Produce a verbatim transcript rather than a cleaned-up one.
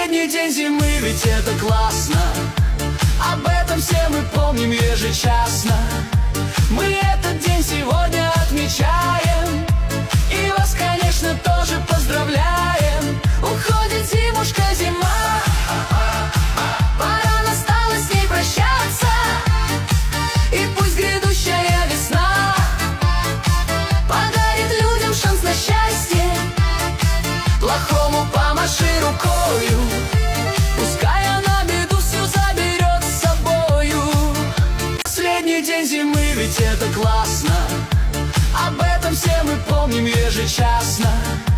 Последний день зимы, ведь это классно. Об этом все мы помним ежечасно. Мы этот день сегодня отмечаем, и вас, конечно, тоже поздравляем. Уходит зимушка, зима, пора настала с ней прощаться. И пусть грядущая весна подарит людям шанс на счастье. Плохому помаши рукою, пускай она беду всю заберет с собою. Последний день зимы, ведь это классно. Об этом все мы помним ежечасно.